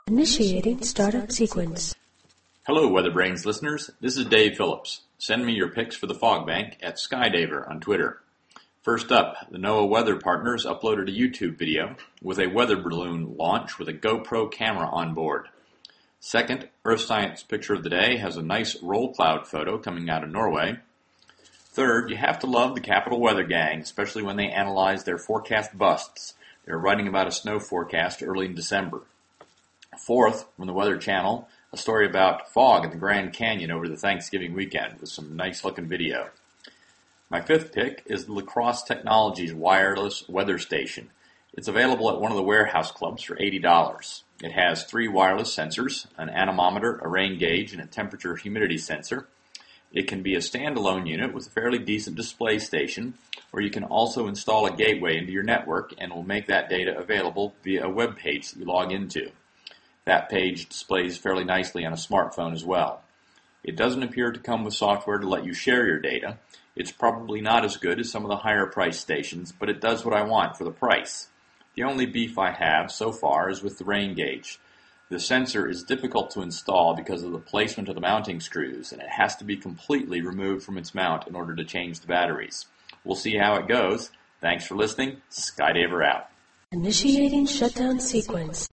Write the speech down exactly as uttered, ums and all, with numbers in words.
Initiating startup sequence. Hello, WeatherBrains listeners. This is Dave Phillips. Send me your picks for the Fog Bank at Skydaver on Twitter. First up, the NOAA Weather Partners uploaded a YouTube video with a weather balloon launch with a GoPro camera on board. Second, Earth Science Picture of the Day has a nice roll cloud photo coming out of Norway. Third, you have to love the Capital Weather Gang, especially when they analyze their forecast busts. They're writing about a snow forecast early in December. Fourth, from the Weather Channel, a story about fog in the Grand Canyon over the Thanksgiving weekend with some nice-looking video. My fifth pick is the La Crosse Technologies wireless weather station. It's available at one of the warehouse clubs for eighty dollars. It has three wireless sensors, an anemometer, a rain gauge, and a temperature humidity sensor. It can be a standalone unit with a fairly decent display station, or you can also install a gateway into your network and will make that data available via a web page that you log into. That page displays fairly nicely on a smartphone as well. It doesn't appear to come with software to let you share your data. It's probably not as good as some of the higher price stations, but it does what I want for the price. The only beef I have so far is with the rain gauge. The sensor is difficult to install because of the placement of the mounting screws, and it has to be completely removed from its mount in order to change the batteries. We'll see how it goes. Thanks for listening. Skydaver out. Initiating shutdown sequence.